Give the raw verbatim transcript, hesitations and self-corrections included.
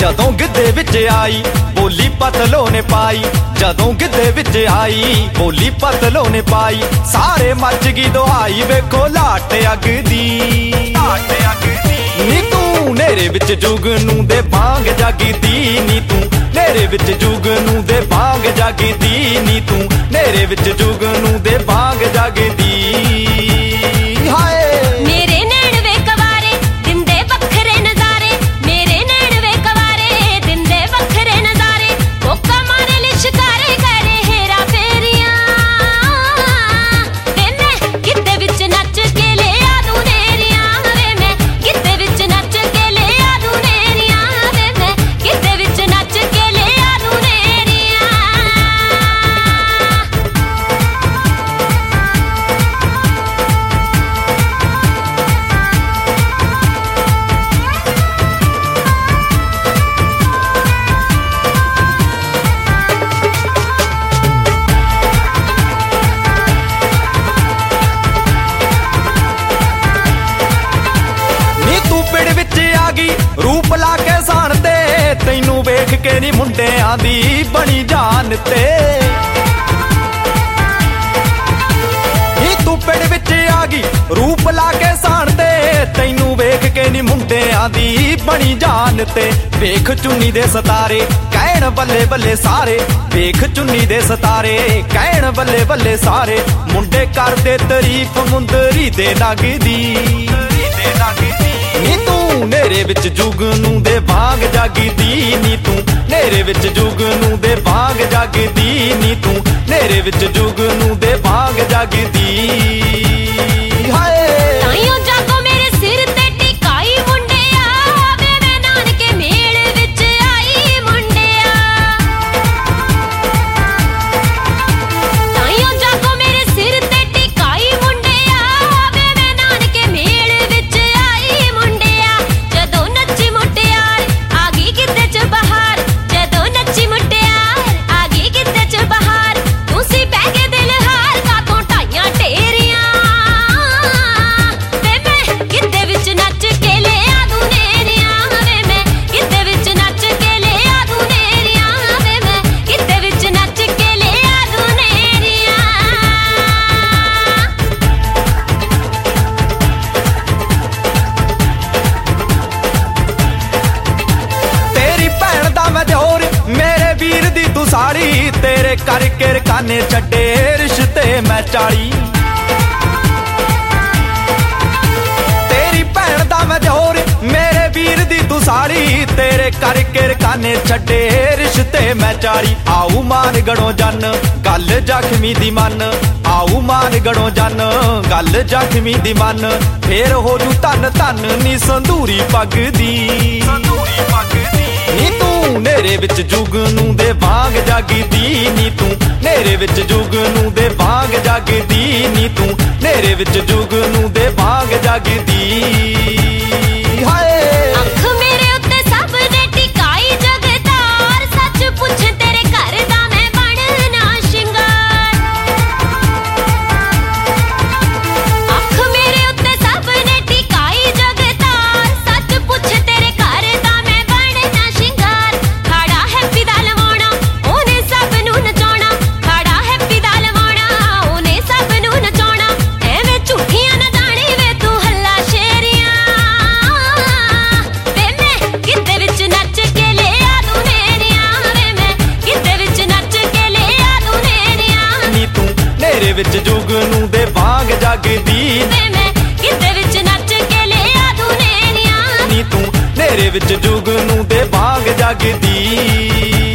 जदों गिद्धे विच आई बोली पतलो ने पाई, जदों गिद्धे विच आई बोली पतलो ने पाई। सारे मच गई दुहाई वेखो लाट अग दी, नी तू नेरे विच जुगनू दे बांग जागदी, नी तू नेरे विच जुगनू दे बांग जागदी, नी तू नेरे विच जुगनू दे बांग जागदी। हाय मेरे नैन वे कवारे दिंदे वखरे नजारे, मेरे नैन वे कवारे दिंदे वखरे नजारे। कोका मारे लिशकारे करे हेरा फेरियां, वे मैं गिद्धे विच नच के ले आ दूं नेरियां, वे मैं गिद्धे विच नच के ले आ दूं नेरियां, वे मैं गिद्धे विच नच के ले आ दूं नेरियां। रूप ला के सान ते तैनू वेख के नी मुंडियां दी बनी जान ते, नी तू पिंड विच आ गई रूप ला के सान ते तैनू वेख के नी मुंडियां दी बनी जान ते। वेख चुन्नी दे सतारे कहण बल्ले बल्ले सारे, वेख चुन्नी दे सतारे कहण बल्ले बल्ले सारे। मुंडे करदे तारीफ मुंदरी दे लगदी, नी तू नेरे विच जुगनू दे बांग जागदी, नी तू नेरे विच जुगनू दे बांग जागदी, नी तू नेरे विच जुगनू दे बांग जागदी। हाय ताइयों जागो मेरे सिर ते टिकाई मुंडिया, वे मैं नानके मेल विच आई मुंडिया। ताइयों जागो मेरे सिर ते टिकाई मुंडिया, वे मैं नानके मेल विच आई मुंडिया। जदों नच्ची मुटियार आ गई गिद्धे च बहार, जदों नच्ची मुटियार आ गई गिद्धे च बहार। तुसी बह के दिल हार कातों ढाइयां ढेरियां, वे मैं गिद्धे विच नच के ले आ दूं नेरियां, वे मैं गिद्धे विच नच के ले आ दूं नेरियां, वे मैं गिद्धे विच नच के ले आ दूं नेरियां। तेरी भैन दा मैं जोर मेरे वीर दी तू साड़ी, तेरे करके रकाने छड्डे रिश्ते मैं चाली। तेरी भैन दा मैं जोर मेरे वीर दी तू साड़ी, तेरे करके रकाने छड्डे रिश्ते मैं चाली। आऊ मान गड़ों जन गल जख्मी दी मन, आऊ मान गड़ों जन गल जख्मी दी मन। फेर हो जू धन धन नी संदूरी पग दी, नी तू नेरे विच जुगनू दे बांग जागदी, नी तू नेरे विच जुगनू दे बांग जागदी, नी तू नेरे विच जुगनू दे बांग जागदी। हाय अख मेरे उत्ते सब ने टिकाई जगतार, सच पुछ तेरे घर दा मैं बनना शिंगार। अख मेरे उत्ते सब ने टिकाई जगतार, सच पुछ तेरे घर दा मैं बनना शिंगार। खड़ा हैप्पी दा लवाउणा ओने सब नूं नचाउणा, खड़ा हैप्पी दा लवाउणा ओने सब नूं नचाउणा। एवें झूठियां ना जाणी वे तू हल्ला शेरियां, वे मैं गिद्धे विच नच के ले आ दूं नेरियां, वे मैं गिद्धे विच नच के ले आ दूं नेरियां। नी तू नेरे विच जुगनू दे बांग जागदी, वे मैं गिद्धे विच नच के ले आ दूं नेरियां। नी तू नेरे विच जुगनू दे बांग जागदी।